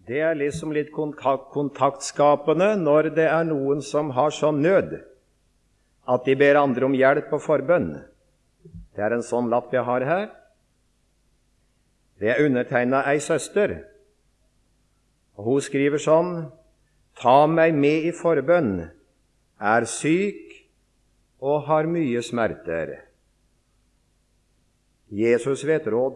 Det er liksom litt kontaktskapende når det er noen som har sånn nød at de ber andre om hjelp og forbønn. Det er en sånn lapp jeg har her. Det er undertegnet ei søster, og hun skriver sånn: «Ta meg med i forbønn, er syk og har mye smerter.» Jesus vet råd.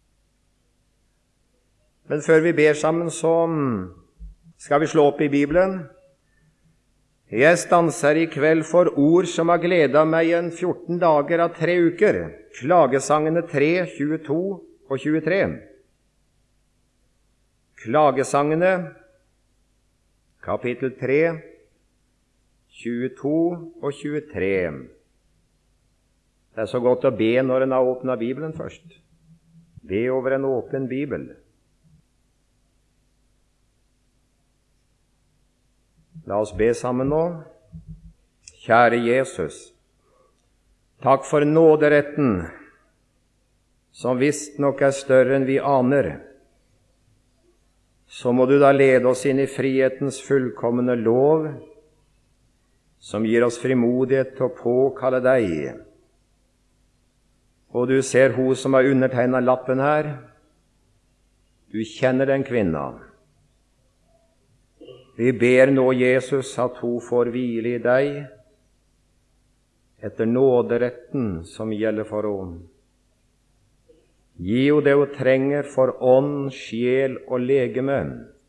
Men før vi ber sammen, så skal vi slå opp i Bibelen. Jeg stanser i kveld for ord som har gledet meg en 14 dager av 3 uker. Klagesangene 3, 22 og 23. Klagesangene, kapittel 3, 22 og 23. Det er så godt å be når en har åpnet Bibelen først. Be over en åpen Bibel. La oss be sammen nå. Kjære Jesus, takk for nåderetten, som visst nok er større enn vi aner. Så må du da lede oss inn i frihetens fullkomne lov, som gir oss frimodighet til å påkalle deg. Og du ser hun som har undertegnet lappen her. Du kjenner den kvinna. Vi ber nå, Jesus, at hun får hvile i deg, etter nåderetten som gjelder for henne. Gi henne det hun trenger for ånd, sjel og legeme,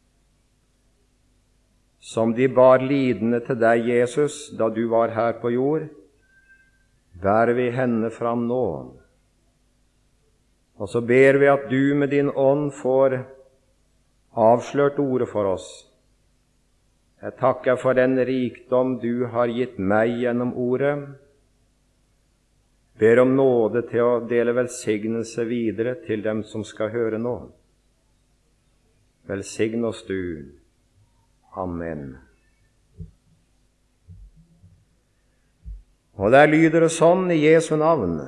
som de bar lidende til deg, Jesus, da du var her på jord. Vær vi henne fram nå. Og så ber vi at du med din ånd får avslørt ordet for oss. Jeg takker for den rikdom du har gitt meg gjennom ordet. Ber om nåde til å dele velsignelse videre til dem som skal høre nå. Velsign oss du. Amen. Og der lyder det sånn i Jesu navn: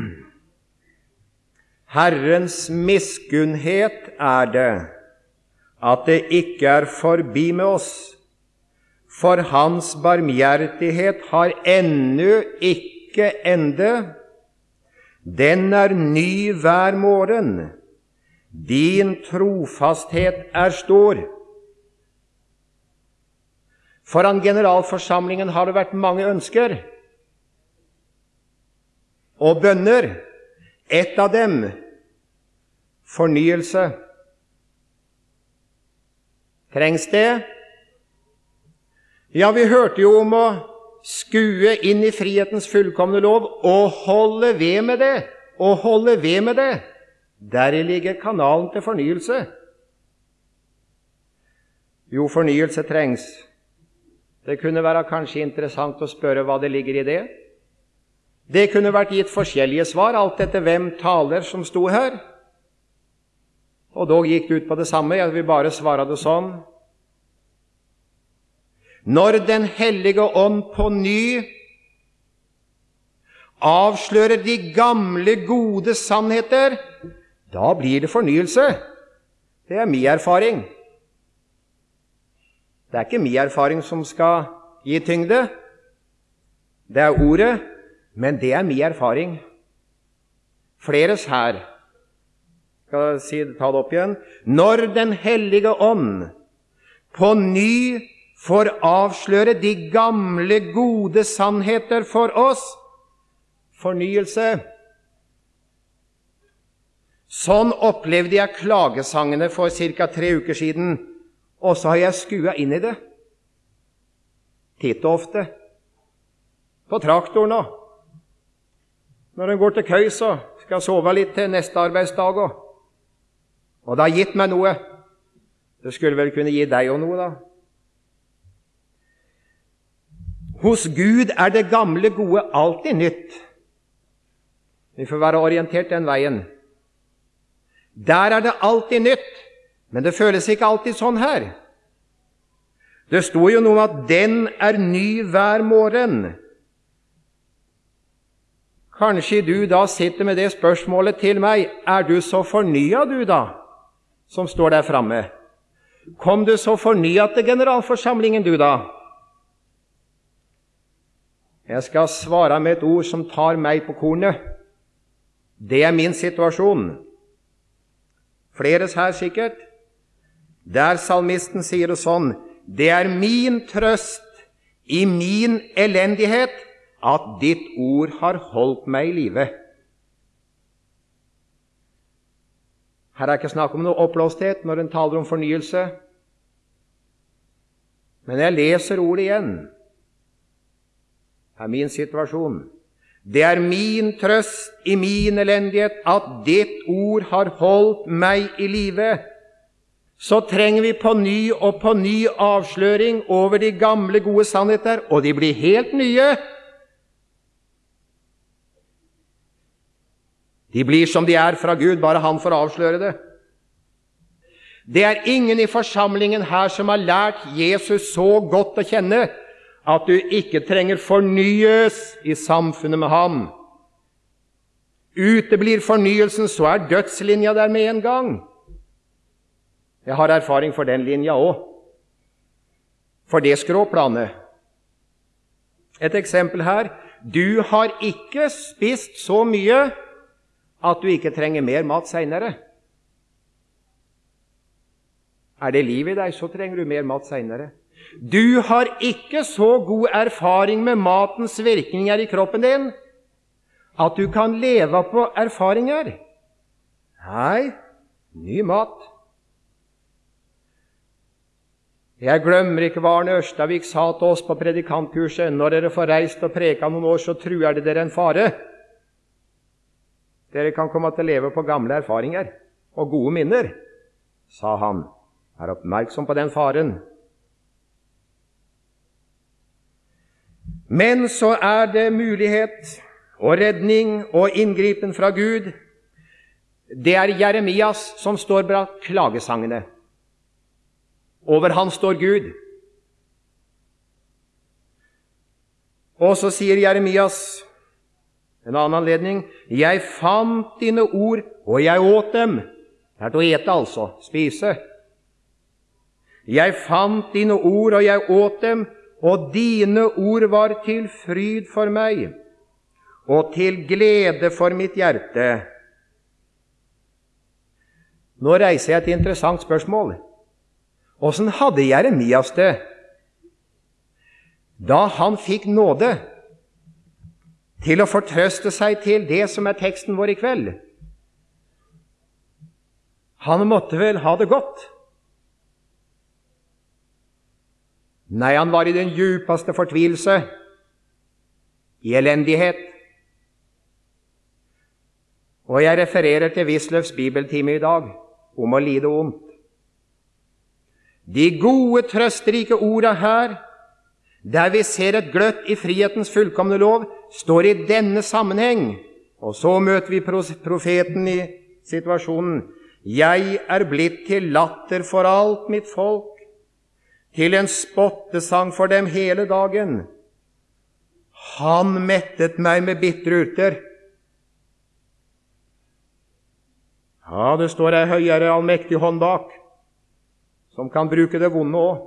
Herrens miskunnhet er det at det ikke er forbi med oss, for hans barmhjertighet har ennå ikke ende. Den er ny hver morgen. Din trofasthet er stor. Foran generalforsamlingen har det vært mange ønsker og bønner. Et av dem, fornyelse. Trengs det? Ja, vi hørte jo om å skue inn i frihetens fullkomne lov og holde ved med det, og holde ved med det. Deri ligger kanalen til fornyelse. Jo, fornyelse trengs. Det kunne være kanskje interessant å spørre hva det ligger i det. Det kunne vært gitt forskjellige svar, alt etter hvem taler som sto her. Og dog gikk det ut på det samme, jeg vil bare svare det sånn. Når Den hellige ånd på ny avslører de gamle, gode sannheter, da blir det fornyelse. Det er min erfaring. Det er ikke min erfaring som skal gi tyngde. Det er ordet, men det er min erfaring. Fleres her. Skal jeg ta det opp igjen? Når Den hellige ånd på ny får avsløre de gamle, gode sannheter for oss, fornyelse. Sånn opplevde jeg klagesangene for ca. 3 uker siden, og så har jeg skua inn i det. Titt og ofte. På traktoren nå. Når en går til køy, så skal jeg sove litt til neste arbeidsdag. Og det har gitt meg noe. Det skulle vel kunne gi deg også noe, da. Hos Gud er det gamle gode alltid nytt. Vi får være orientert den veien. Der er det alltid nytt, men det føles ikke alltid sånn her. Det står jo noe om at den er ny hver morgen. Kanskje du da sitter med det spørsmålet til meg: er du så fornyet du da, som står der framme? Kom du så fornyet til generalforsamlingen, du da? Jeg skal svare med et ord som tar meg på kornet. Det er min situasjon. Fleres her sikkert. Der salmisten sier det sånn: det er min trøst i min elendighet at ditt ord har holdt meg i live. Her er ikke snakk om noe oppblåsthet når en taler om fornyelse. Men jeg leser ordet igjen. Det er min situasjon. Det er min trøst i min elendighet at ditt ord har holdt meg i live. Så trenger vi på ny og på ny avsløring over de gamle gode sannheter, og de blir helt nye. De blir som de er fra Gud, bare han får avsløre det. Det er ingen i forsamlingen her som har lært Jesus så godt å kjenne at du ikke trenger fornyes i samfunnet med ham. Uteblir fornyelsen, så er dødslinja der med en gang. Jeg har erfaring for den linja også. For det skråplanet. Et eksempel her. Du har ikke spist så mye at du ikke trenger mer mat senere. Er det liv i deg, så trenger du mer mat senere. Du har ikke så god erfaring med matens virkninger i kroppen din at du kan leve på erfaringer. Nei, ny mat. Jeg glemmer ikke hva Arne Ørstavik sa til oss på predikantkurset: når dere får reist og preka noen år, så truer det dere en fare. Dere kan komme til å leve på gamle erfaringer og gode minner, sa han. Er oppmerksom på den faren. Men så er det mulighet og redning og inngripen fra Gud. Det er Jeremias som står bak klagesangene. Over han står Gud. Og så sier Jeremias en annen anledning: jeg fant dine ord, og jeg åt dem. Det er til å ete, altså. Spise. Jeg fant dine ord, og jeg åt dem, og dine ord var til fryd for meg, og til glede for mitt hjerte. Nå reiser jeg et interessant spørsmål. Hvordan hadde Jeremias det da han fikk nåde til å fortrøste seg til det som er teksten vår i kveld? Han måtte vel ha det godt? Nei, han var i den djupeste fortvilelse, i elendighet. Og jeg refererer til Wisløffs bibeltime i dag, om å lide ondt. De gode, trøsterike ordene her, der vi ser et gløtt i frihetens fullkomne lov, står i denne sammenheng. Og så møter vi profeten i situasjonen. Jeg er blitt til latter for alt mitt folk, til en spottesang for dem hele dagen. Han mettet meg med bitre urter. Ja, det står ei høyere allmektig hånd bak, som kan bruke det vonde også.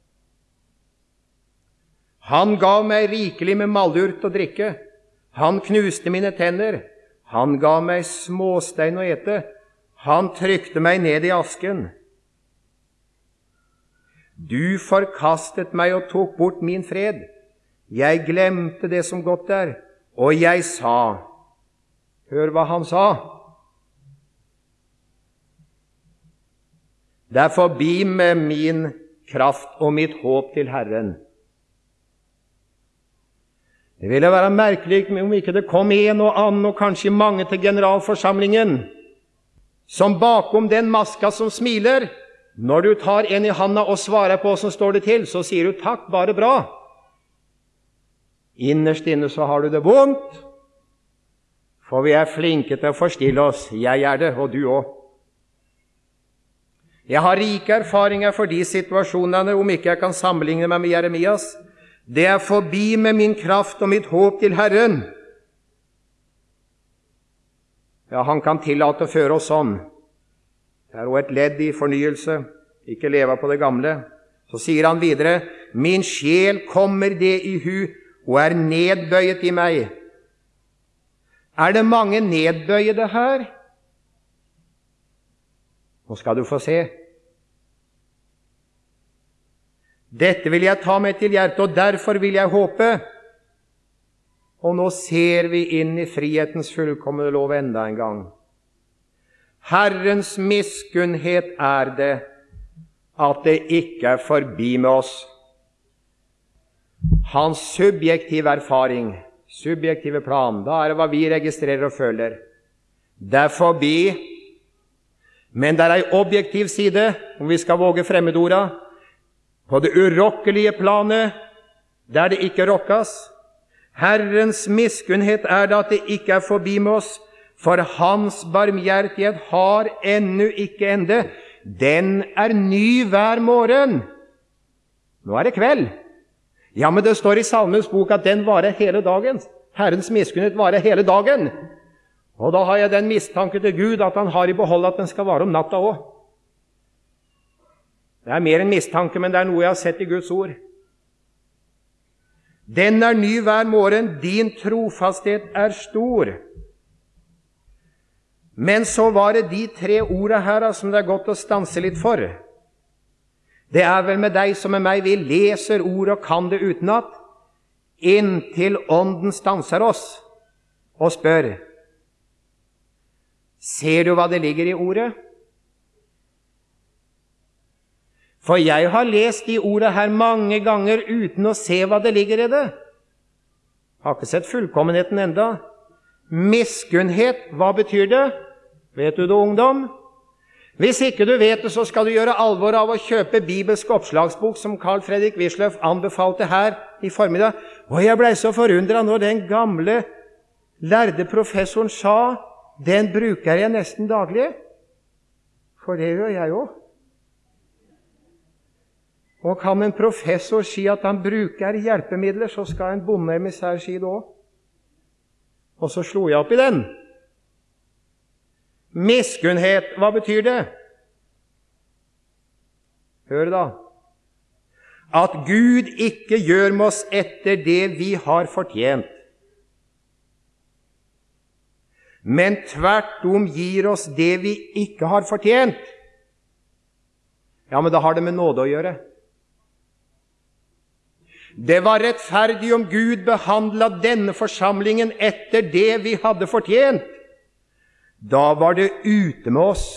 Han gav meg rikelig med malurt å drikke. Han knuste mine tenner. Han gav meg småstein å ete. Han trykte meg ned i asken. Du forkastet meg og tok bort min fred. Jeg glemte det som godt er, og jeg sa. Hør hva han sa. Det er forbi med min kraft og mitt håp til Herren. Det ville være merkelig om ikke det kom en og annen, og kanskje mange til generalforsamlingen, som bakom den maska som smiler, når du tar en i handa og svarer på hvordan står det til, så sier du takk, bare bra. Innerst inne så har du det vondt, for vi er flinke til å forstille oss. Jeg er det, og du også. Jeg har rike erfaringer for de situasjonene, om ikke jeg kan sammenligne meg med Jeremias. Det er forbi med min kraft og mitt håp til Herren. Ja, han kan tillate å føre oss sånn. Det er også et ledd i fornyelse, ikke leve på det gamle. Så sier han videre, min sjel kommer det i hu, og er nedbøyet i meg. Er det mange nedbøyede her? Nå skal du få se. Dette vil jeg ta meg til hjertet, og derfor vil jeg håpe. Og nå ser vi inn i frihetens fullkomne lov enda en gang. Herrens miskunnhet er det at det ikke er forbi med oss. Hans subjektive erfaring, subjektive plan, da er det hva vi registrerer og føler. Det er forbi, men det er en objektiv side, om vi skal våge fremmedorda, på det urokkelige planet, der det ikke rokkes. Herrens miskunnhet er det at det ikke er forbi med oss, for hans barmhjertighet har ennå ikke ende. Den er ny hver morgen. Nå er det kveld. Ja, men det står i Salmens bok at den varer hele dagen. Herrens miskunnhet varer hele dagen. Og da har jeg den mistanke til Gud at han har i behold at den skal vare om natta også. Det er mer en mistanke, men det er noe jeg har sett i Guds ord. Den er ny hver morgen, din trofasthet er stor. Men så var det de 3 ordene her som det er godt å stanse litt for. Det er vel med deg som med meg, vi leser ord og kan det utenat, inntil ånden stanser oss og spør, ser du hva det ligger i ordet? For jeg har lest de ordene her mange ganger uten å se hva det ligger i det. Har ikke sett fullkommenheten enda. Miskunnhet, hva betyr det? Vet du det, ungdom? Hvis ikke du vet det, så skal du gjøre alvor av å kjøpe bibelsk oppslagsbok som Carl Fredrik Wisløff anbefalte her i formiddag. Og jeg ble så forundret når den gamle lærde professoren sa, den bruker jeg nesten daglig. For det gjør jeg også. Og kan en professor si at han bruker hjelpemidler, så skal en bondeemissær si det også. Og så slo jeg opp i den. Miskunnhet, hva betyr det? Hør da. At Gud ikke gjør med oss etter det vi har fortjent, men tvert om gir oss det vi ikke har fortjent. Ja, men da har det med nåde å gjøre. Det var rettferdig om Gud behandlet denne forsamlingen etter det vi hadde fortjent. Da var det ute med oss.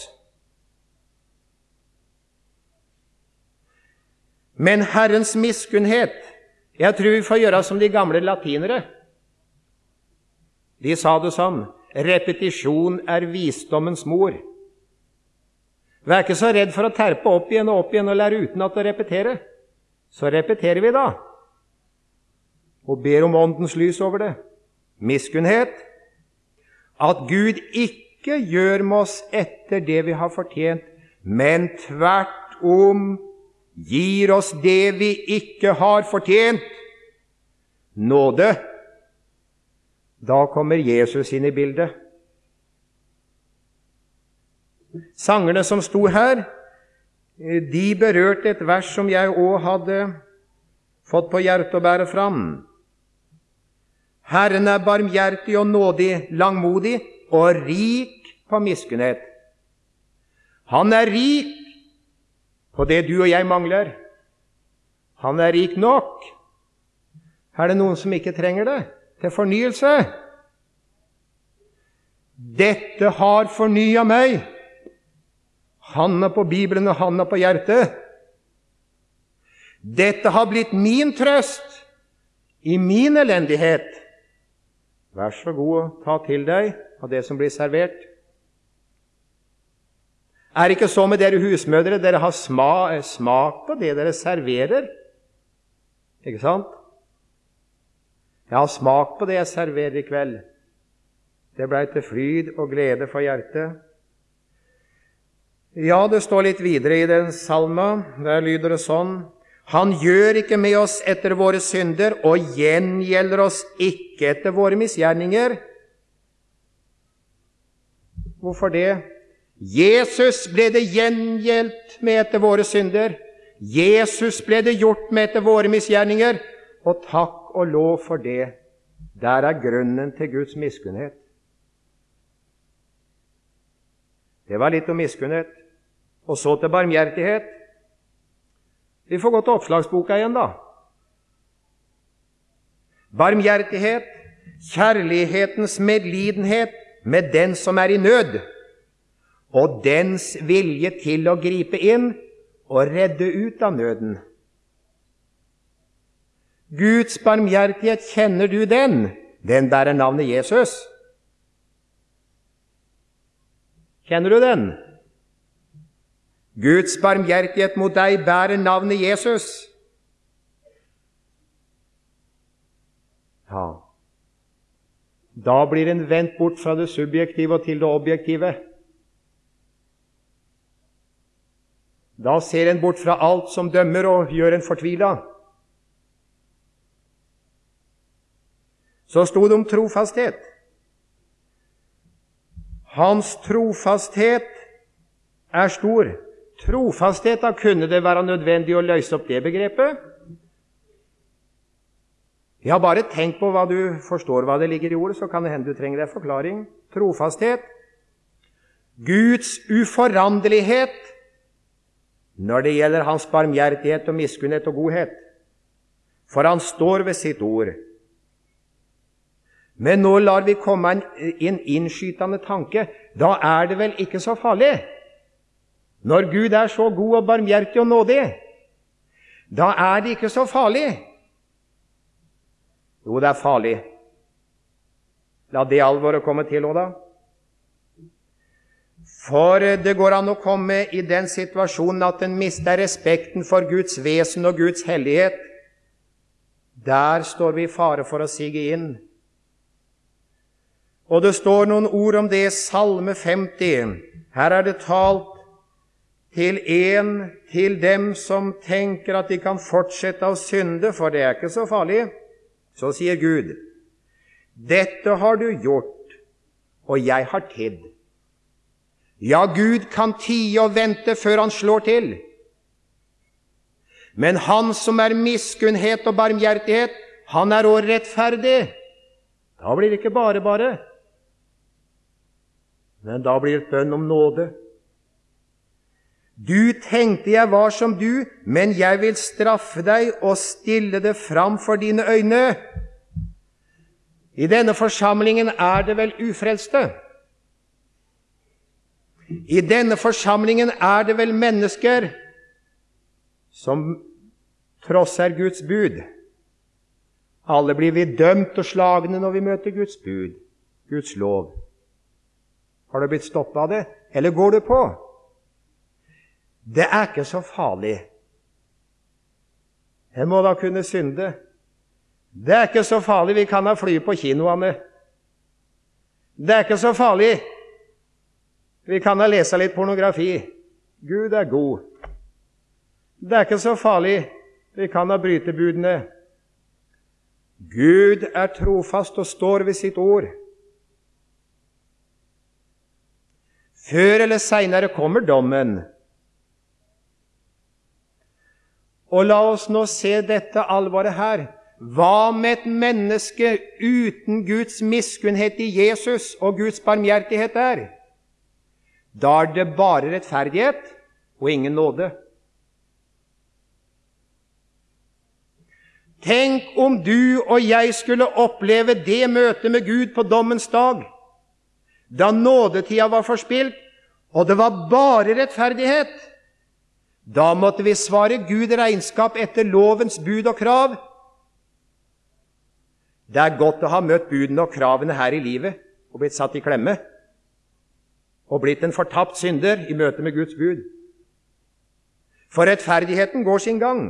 Men Herrens miskunnhet, jeg tror vi får gjøre som de gamle latinere. De sa det sånn, repetisjon er visdommens mor. Vær ikke så redd for å terpe opp igjen og lære uten at å repetere. Så repeterer vi da. Og ber om åndens lys over det. Miskunnhet. At Gud ikke gjør med oss etter det vi har fortjent, men tvert om gir oss det vi ikke har fortjent. Nåde. Da kommer Jesus inn i bildet. Sangerne som sto her, de berørte et vers som jeg også hadde fått på hjertet å bære fram. Herren er barmhjertig og nådig, langmodig og rik på miskunnhet. Han er rik på det du og jeg mangler. Han er rik nok. Er det noen som ikke trenger det til fornyelse? Dette har fornyet meg. Handa på Bibelen og handa på hjertet. Dette har blitt min trøst i min elendighet. Vær så god å ta til deg av det som blir servert. Er ikke så med dere husmødre, dere har smak på det dere serverer? Ikke sant? Jeg har smak på det jeg serverer i kveld. Det ble til fryd og glede for hjertet. Ja, det står litt videre i den salma. Der lyder det sånn. Han gjør ikke med oss etter våre synder, og gjengjelder oss ikke etter våre misgjerninger. Hvorfor det? Jesus ble det gjengjeldt med etter våre synder. Jesus ble det gjort med etter våre misgjerninger. Og takk og lov for det. Der er grunnen til Guds miskunnhet. Det var litt om miskunnhet. Og så til barmhjertighet. Vi får gå til oppslagsboka igjen, da. Barmhjertighet, kjærlighetens medlidenhet med den som er i nød, og dens vilje til å gripe inn og redde ut av nøden. Guds barmhjertighet, kjenner du den? Den bærer navnet Jesus. Kjenner du den? Guds barmhjertighet mot deg bærer navnet Jesus. Ja. Da blir en vendt bort fra det subjektive og til det objektive. Da ser en bort fra alt som dømmer og gjør en fortvila. Så stod det om trofasthet. Hans trofasthet er stor. Trofasthet, da kunne det være nødvendig å løse opp det begrepet. Ja, bare tenk på hva du forstår hva det ligger i ordet, så kan det hende du trenger en forklaring. Trofasthet. Guds uforanderlighet når det gjelder hans barmhjertighet og miskunnhet og godhet. For han står ved sitt ord. Men nå lar vi komme en innskytende tanke. Da er det vel ikke så farlig? Når Gud er så god og barmhjertig og nådig, da er det ikke så farlig. Jo, det er farlig. La det alvoret komme til også da. For det går an å komme i den situasjonen at en mister respekten for Guds vesen og Guds hellighet. Der står vi i fare for å sige inn. Og det står noen ord om det i Salme 50. Her er det talt til dem som tenker at de kan fortsette å synde, for det er ikke så farlig. Så sier Gud, dette har du gjort, og jeg har tidd. Ja, Gud kan tie og vente før han slår til. Men han som er miskunnhet og barmhjertighet, han er også rettferdig. Da blir det ikke bare. Men da blir det bønn om nåde. Du tenkte jeg var som du, men jeg vil straffe deg og stille det fram for dine øyne. I denne forsamlingen er det vel ufrelste. I denne forsamlingen er det vel mennesker som trosser Guds bud. Alle blir vi dømt og slagne når vi møter Guds bud, Guds lov. Har du blitt stoppet av det, eller går du på? Det er ikke så farlig. En må da kunne synde. Det er ikke så farlig, vi kan ha fly på kinoene. Det er ikke så farlig. Vi kan ha lese litt pornografi. Gud er god. Det er ikke så farlig. Vi kan ha brytebudene. Gud er trofast og står ved sitt ord. Før eller senere kommer dommen. Og la oss nå se dette alvoret her. Hva med et menneske uten Guds miskunnhet i Jesus og Guds barmhjertighet der? Da er det bare rettferdighet og ingen nåde. Tenk om du og jeg skulle oppleve det møtet med Gud på dommens dag, da nådetida var forspilt, og det var bare rettferdighet. Da måtte vi svare Gud regnskap etter lovens bud og krav. Det er godt å ha møtt budene og kravene her i livet og blitt satt i klemme og blitt en fortapt synder i møte med Guds bud. For rettferdigheten går sin gang.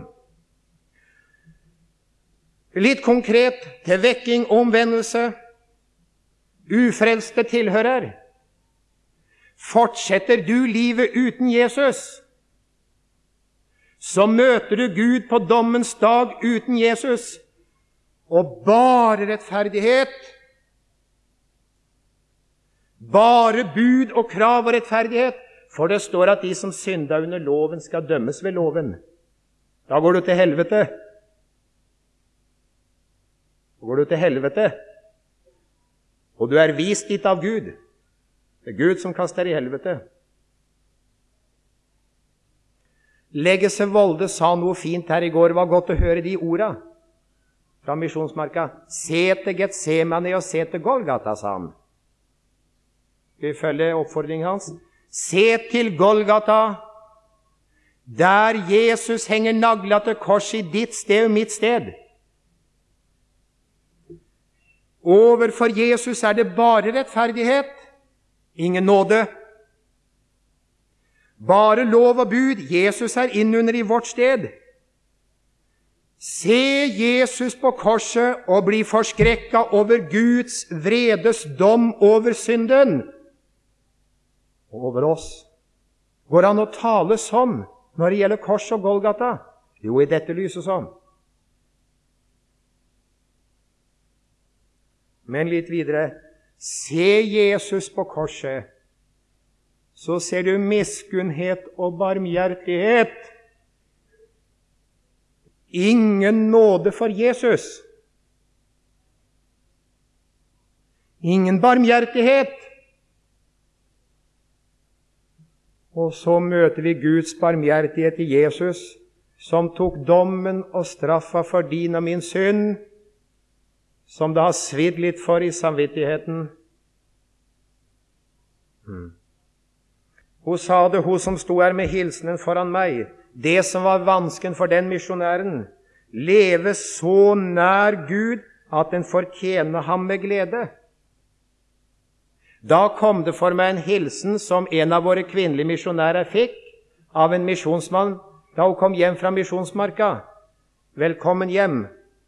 Litt konkret til vekking, omvendelse. Ufrelste tilhører. Fortsetter du livet uten Jesus, så møter du Gud på dommens dag uten Jesus, og bare rettferdighet. Bare bud og krav og rettferdighet. For det står at de som synder under loven skal dømmes ved loven. Da går du til helvete. Da går du til helvete. Og du er vist dit av Gud. Det er Gud som kaster i helvete. Legese Volde sa noe fint her i går. Det var godt å høre de orda fra Misjonsmarka. Se til Getsemane og se til Golgata, sa han. Skal vi følge oppfordringen hans? Se til Golgata, der Jesus henger naglet til kors i ditt sted og mitt sted. Overfor Jesus er det bare rettferdighet, ingen nåde. Bare lov og bud. Jesus er innunder i vårt sted. Se Jesus på korset og bli forskrekket over Guds vredes dom over synden. Over oss. Går han å tale sånn når det gjelder kors og Golgata? Jo, i dette lyset sånn. Men litt videre. Se Jesus på korset, så ser du miskunnhet og barmhjertighet. Ingen nåde for Jesus. Ingen barmhjertighet. Og så møter vi Guds barmhjertighet i Jesus, som tok dommen og straffa for din og min synd, som det har svidd litt for i samvittigheten. Hun sa det, hun som sto her med hilsenen foran meg, det som var vansken for den misjonæren, leve så nær Gud at den fortjener ham med glede. Da kom det for meg en hilsen som en av våre kvinnelige misjonærer fikk av en misjonsmann da hun kom hjem fra Misjonsmarka. Velkommen hjem.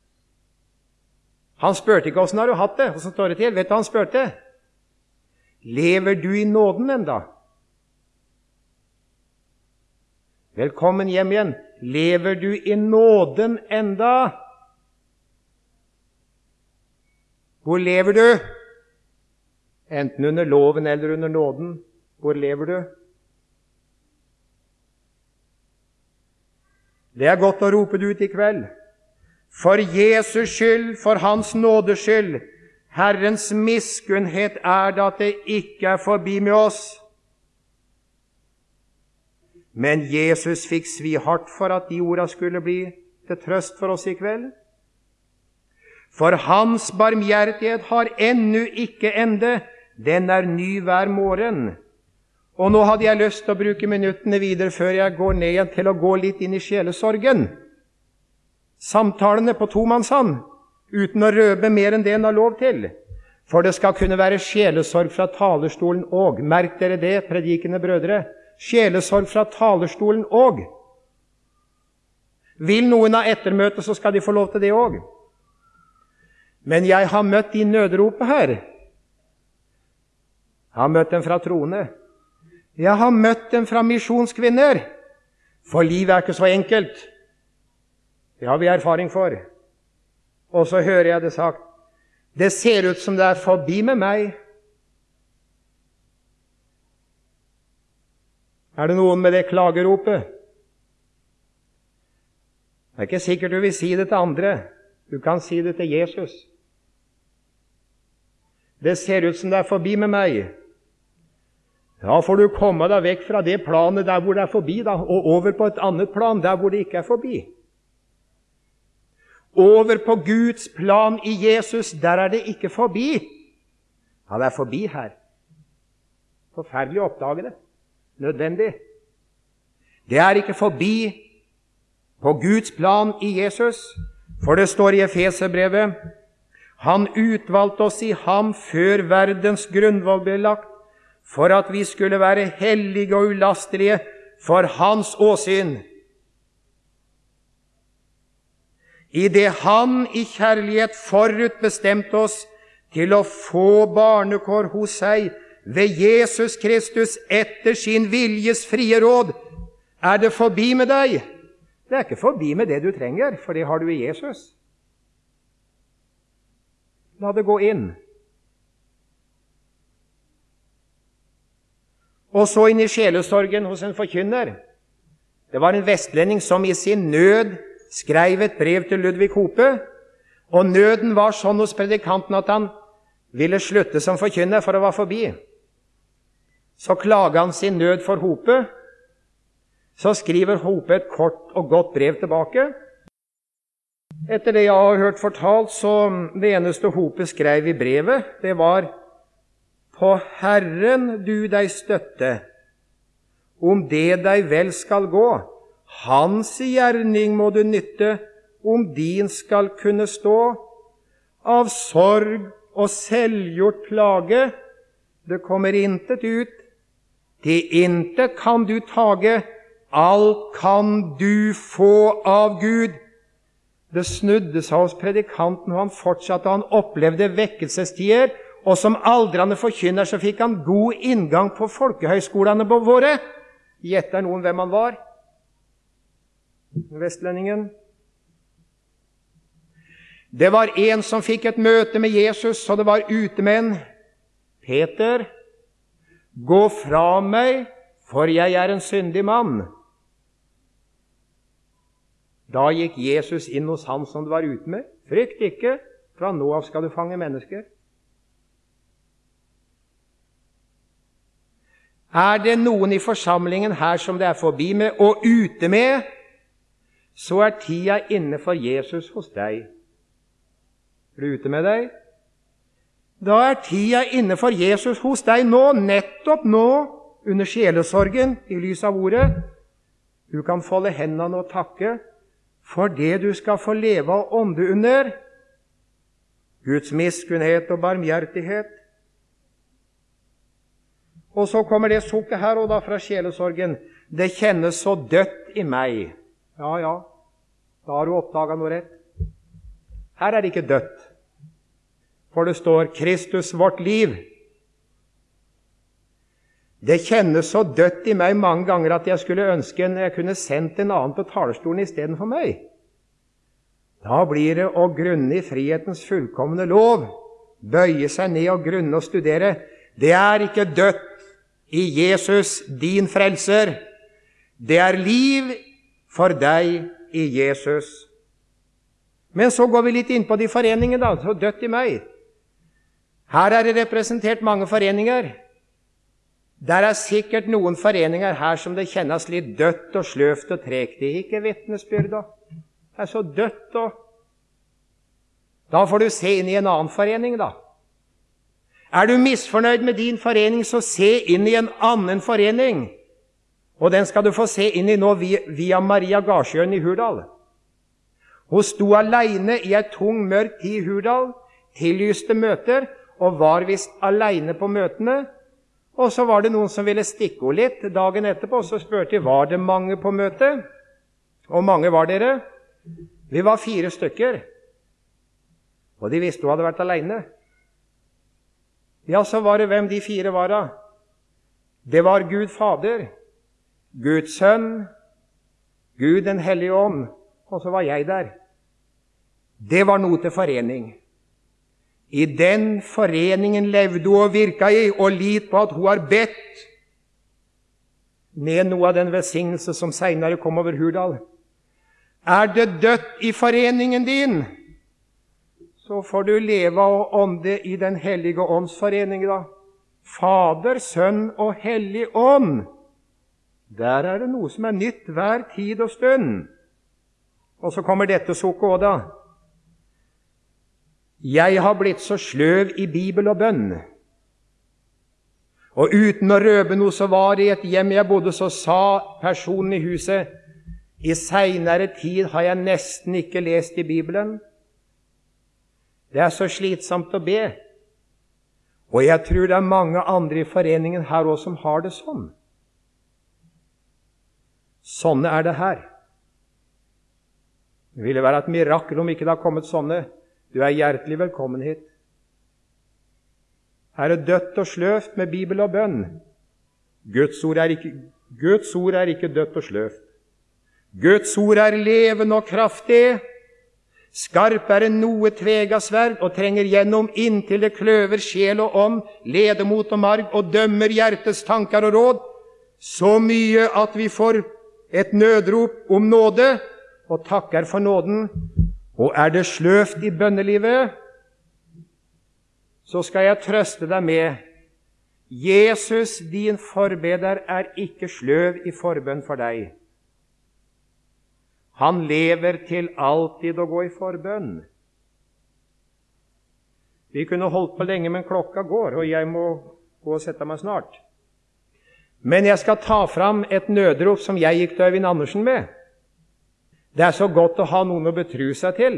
Han spurte ikke hvordan har du hatt det, hvordan står det til. Vet du han spurte? Lever du i nåden enda? Velkommen hjem igjen. Lever du i nåden enda? Hvor lever du? Enten under loven eller under nåden. Hvor lever du? Det er godt å rope det ut i kveld. For Jesus skyld, for hans nådes skyld, Herrens miskunnhet er det at det ikke er forbi med oss. Men Jesus fikk svi hardt for at de orda skulle bli til trøst for oss i kveld. For hans barmhjertighet har ennå ikke ende, den er ny hver morgen. Og nå hadde jeg lyst til å bruke minuttene videre før jeg går ned igjen til å gå litt inn i sjelesorgen. Samtalene på tomannshånd, uten å røpe mer enn det en har lov til. For det skal kunne være sjelesorg fra talerstolen og. Merk dere det, predikende brødre. Sjelesorg fra talerstolen og. Vil noen ha ettermøte, så skal de få lov til det og. Men jeg har møtt de nødropet her. Jeg har møtt dem fra troende. Jeg har møtt dem fra misjonskvinner. For livet er ikke så enkelt. Det har vi erfaring for. Og så hører jeg det sagt. Det ser ut som det er forbi med meg. Er det noen med det klageropet? Det er ikke sikkert du vil si det til andre. Du kan si det til Jesus. Det ser ut som det er forbi med meg. Ja, får du komme deg vekk fra det planet der hvor det er forbi, da, og over på et annet plan der hvor det ikke er forbi. Over på Guds plan i Jesus, der er det ikke forbi. Ja, det er forbi her. Forferdelig å oppdage det. Nødvendig. Det er ikke forbi på Guds plan i Jesus, for det står i Efeserbrevet, han utvalgte oss i ham før verdens grunnvoll ble lagt, for at vi skulle være hellige og ulastelige for hans åsyn. I det han i kjærlighet forutbestemte oss til å få barnekår hos seg ved Jesus Kristus etter sin viljes frie råd, er det forbi med deg. Det er ikke forbi med det du trenger, for det har du i Jesus. La det gå inn. Og så inn i sjelesorgen hos en forkynner. Det var en vestlending som i sin nød skrev et brev til Ludvig Hope, og nøden var sånn hos predikanten at han ville slutte som forkynner for å være forbi. Så klager han sin nød for Hope. Så skriver Hope et kort og godt brev tilbake. Etter det jeg har hørt fortalt, så det eneste Hope skrev i brevet, det var: «På Herren du deg støtte, om det deg vel skal gå. Hans gjerning må du nytte, om din skal kunne stå. Av sorg og selvgjort plage, det kommer intet ut. Til intet kan du tage, alt kan du få av Gud.» Det snudde seg hos predikanten, og han fortsatte, og han opplevde vekkelsestider, og som aldrende forkynner så fikk han god inngang på folkehøyskolene på våre. Gjetter noen hvem han var? Vestlendingen. Det var en som fikk et møte med Jesus, så det var utemenn. Peter, gå fra meg, for jeg er en syndig mann. Da gikk Jesus inn hos han som det var ute med. Frykt ikke, fra nå av skal du fange mennesker. Er det noen i forsamlingen her som det er forbi med og ute med, så er tida inne for Jesus hos deg. Er du ute med deg? Da er tida inne for Jesus hos deg nå, nettopp nå, under sjelesorgen, i lys av ordet. Du kan folde hendene og takke for det du skal få leve og ånde under. Guds miskunnhet og barmhjertighet. Og så kommer det sukket her og da fra sjelesorgen. Det kjennes så dødt i meg. Ja, ja, da har du oppdaget noe rett. Her er det ikke dødt. For det står Kristus vårt liv. Det kjennes så dødt i meg mange ganger at jeg skulle ønske jeg kunne sendt en annen på talerstolen i stedet for meg. Da blir det å grunne i frihetens fullkomne lov, bøye seg ned og grunne og studere. Det er ikke dødt i Jesus, din frelser. Det er liv for deg i Jesus. Men så går vi litt inn på de foreningene da, så dødt i meg. Her er det representert mange foreninger. Der er sikkert noen foreninger her som det kjennes litt dødt og sløvt og tregt. Det er ikke vitnesbyrd da. Det er så dødt og... Da får du se inn i en annen forening da. Er du misfornøyd med din forening, så se inn i en annen forening. Og den skal du få se inn i nå via Maria Garsjøen i Hurdal. Hun sto alene i et tung, mørk tid i Hurdal, tillyste møter, og var vist alene på møtene. Og så var det noen som ville stikke henne litt dagen etterpå, så spurte de, var det mange på møtet? Og mange var dere? Vi var 4 stykker. Og de visste hun hadde vært alene. Ja, så var det hvem de 4 var da? Det var Gud Fader, Guds Sønn, Gud den Hellige Ånd, og så var jeg der. Det var noe til forening. I den foreningen levde hun og virket i, og lit på at hun har bedt ned noe av den velsignelse som senere kom over Hurdal. Er det dødt i foreningen din, så får du leve og ånde i den hellige ånds forening da. Fader, Sønn og Hellig Ånd. Der er det noe som er nytt hver tid og stund. Og så kommer dette sukket også da. Jeg har blitt så sløv i Bibel og bønn. Og uten å røpe noe, så var det i et hjem jeg bodde, så sa personen i huset, i senere tid har jeg nesten ikke lest i Bibelen. Det er så slitsomt å be. Og jeg tror det er mange andre i foreningen her også som har det sånn. Sånne er det her. Det ville være et mirakel om ikke det har kommet sånne. Du er hjertelig velkommen hit. Her er dødt og sløvt med Bibel og bønn. Guds ord er ikke dødt og sløvt. Guds ord er levende og kraftig. skarpere enn noe tvega sverd, og trenger gjennom inntil det kløver sjel og ånd, leder mot og marg, og dømmer hjertets tanker og råd, så mye at vi får et nødrop om nåde, og takker for nåden. Og er det sløvt i bønnelivet, så skal jeg trøste deg med, Jesus, din forbeder, er ikke sløv i forbønn for deg. Han lever til alltid å gå i forbønn. Vi kunne holdt på lenge, men klokka går, og jeg må gå og sette meg snart. Men jeg skal ta fram et nødrop som jeg gikk til Øyvind Andersen med. Det er så godt å ha noen å betru seg til.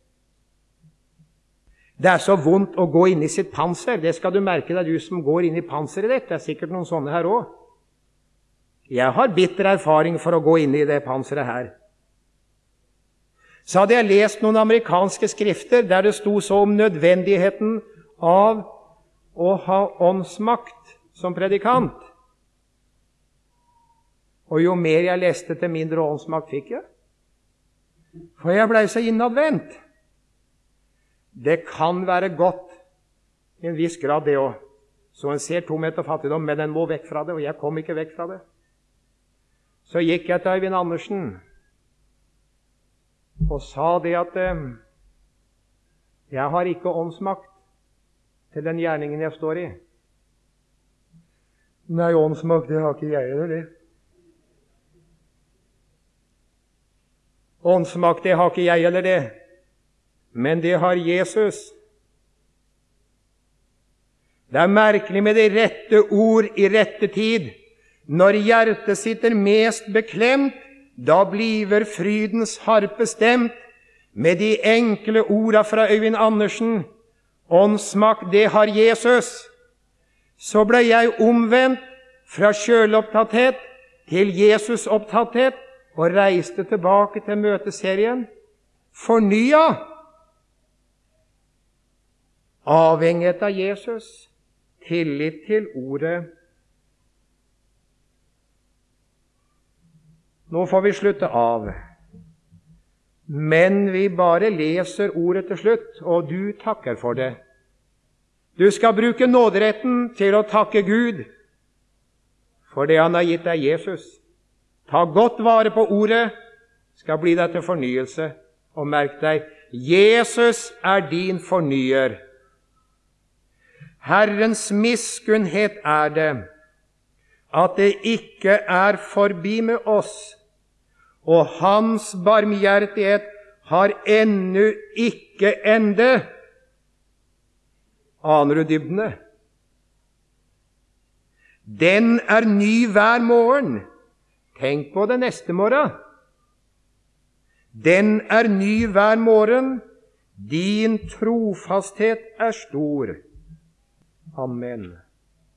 Det er så vondt å gå inn i sitt panser. Det skal du merke deg, du som går inn i panseret ditt. Det er sikkert noen sånne her også. Jeg har bitter erfaring for å gå inn i det panseret her. Så hadde jeg lest noen amerikanske skrifter der det sto så om nødvendigheten av å ha åndsmakt som predikant. Og jo mer jeg leste, til mindre åndsmakt fikk jeg. For jeg ble så innadvendt. Det kan være godt i en viss grad det også. Så en ser tomhet og fattigdom, men en må vekk fra det, og jeg kom ikke vekk fra det. Så gikk jeg til Øyvind Andersen og sa det at jeg har ikke åndsmakt til den gjerningen jeg står i. Nei, åndsmakt, det har ikke jeg, eller det? Åndsmakt, det har ikke jeg eller det, men det har Jesus. Det er merkelig med de rette ord i rette tid. Når hjertet sitter mest beklemt, da bliver frydens harpe stemt. Med de enkle orda fra Øyvind Andersen, åndsmakt, det har Jesus. Så ble jeg omvendt fra kjølopptatthet til Jesus-opptatthet, og reiste tilbake til møteserien, fornya, avhengighet av Jesus, tillit til ordet. Nå får vi slutte av, men vi bare leser ordet til slutt, og du takker for det. Du skal bruke nåderetten til å takke Gud for det han har gitt deg, Jesus. Ta godt vare på ordet, skal bli deg til fornyelse. Og merk deg, Jesus er din fornyer. Herrens miskunnhet er det, at det ikke er forbi med oss, og hans barmhjertighet har ennå ikke ende. Aner du dybdene? Den er ny hver morgen. Tenk på det neste morgen. Den er ny hver morgen. Din trofasthet er stor. Amen.